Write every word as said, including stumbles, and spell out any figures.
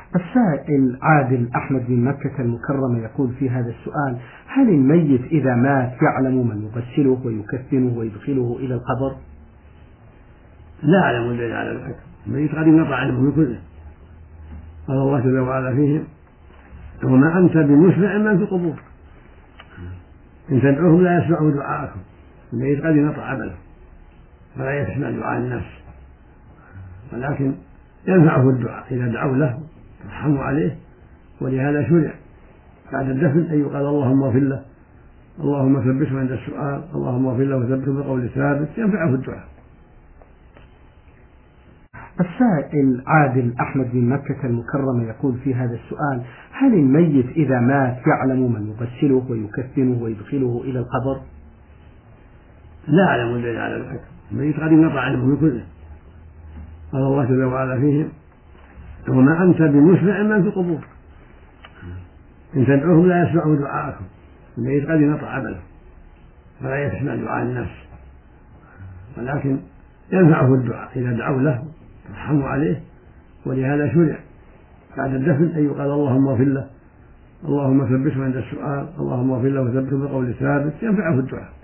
السائل عادل أحمد من مكة المكرمة يقول في هذا السؤال: هل الميت إذا مات يعلم من يغسله ويكفنه ويدخله إلى القبر؟ لا أعلم الذي على الحكم، الميت قد انقطع عنه كله، قال الله جل وعلا فيهم: وما أنت بمسمع من في القبور إن تدعوهم لا يسمعوا دعاءكم. الميت قد انقطع عمله فلا يسمع دعاء الناس، ولكن ينفعه الدعاء إذا دعوا له رحموا عليه، ولهذا شرع بعد الدفن أن يقال اللهم اغفر له، اللهم ثبته عند السؤال، اللهم اغفر له وثبته بقول ثابت ينفعه الدعاء. السائل عادل أحمد من مكة المكرمة يقول في هذا السؤال: هل الميت إذا مات يعلم من يغسله ويكفنه ويدخله إلى القبر؟ لا أعلم الذي على الحكم، الميت قد انقطع عنه كله، قال الله جل وعلا فيهم: وما أنت بمسمع من في القبور إن تدعوهم لا يسمعوا دعاءكم. الميت قد انقطع عمله فلا يسمع دعاء الناس، ولكن ينفعه الدعاء إذا دعوا له رحموا عليه، ولهذا شرع بعد الدفن أن يقال اللهم اغفر له، اللهم ثبته عند السؤال، اللهم اغفر له وثبته بقول ثابت ينفعه الدعاء.